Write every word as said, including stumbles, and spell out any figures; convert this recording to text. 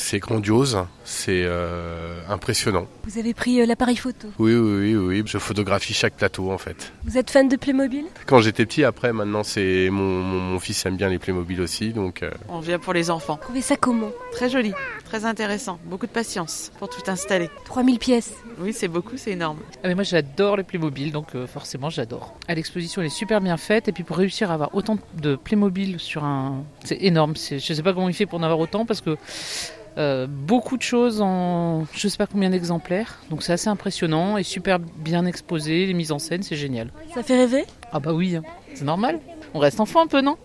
c'est grandiose, c'est euh, impressionnant. Vous avez pris euh, l'appareil photo? Oui, oui, oui, oui, je photographie chaque plateau en fait. Vous êtes fan de Playmobil? Quand j'étais petit, après, maintenant, c'est mon, mon, mon fils aime bien les Playmobil aussi, donc... Euh... On vient pour les enfants. Vous trouvez ça comment? Très joli, très intéressant, beaucoup de patience pour tout installer. trois mille pièces. Oui, c'est beaucoup, c'est énorme. Ah mais moi j'adore les Playmobil, donc euh, forcément j'adore. À l'exposition elle est super bien faite, et puis pour réussir à avoir autant de Playmobil sur un... C'est énorme, c'est... je sais pas comment il fait pour en avoir autant, parce que euh, beaucoup de choses en je sais pas combien d'exemplaires, donc c'est assez impressionnant et super bien exposé, les mises en scène, c'est génial. Ça fait rêver? Ah bah oui, c'est normal, on reste enfant un peu, non?